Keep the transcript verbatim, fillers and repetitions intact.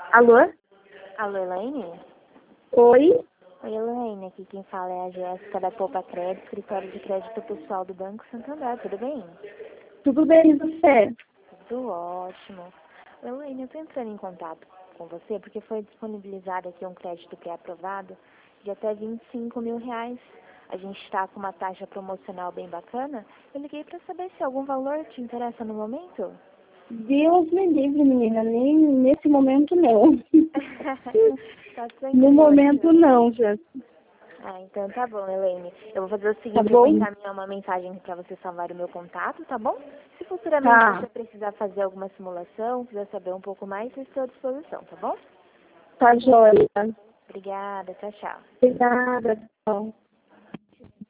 Alô? Alô, Elaine? Oi? Oi, Elaine. Aqui quem fala é a Jéssica da Poupa Crédito, escritório de crédito pessoal do Banco Santander. Tudo bem? Tudo bem, e você? Tudo ótimo. Elaine, eu estou entrando em contato com você porque foi disponibilizado aqui um crédito pré-aprovado de até vinte e cinco mil reais. A gente está com uma taxa promocional bem bacana. Eu liguei para saber se algum valor te interessa no momento. Deus me livre, menina. Nem nesse momento, não. Tá No tranquilo, momento, então. não, Jéssica. Ah, então tá bom, Elaine. Eu vou fazer o Tá seguinte, eu vou bom? encaminhar uma mensagem para você salvar o meu contato, tá bom? Se futuramente você Tá. precisar fazer alguma simulação, quiser saber um pouco mais, eu estou à disposição, tá bom? Tá joia. Obrigada, tchau, tchau. Obrigada. Tchau.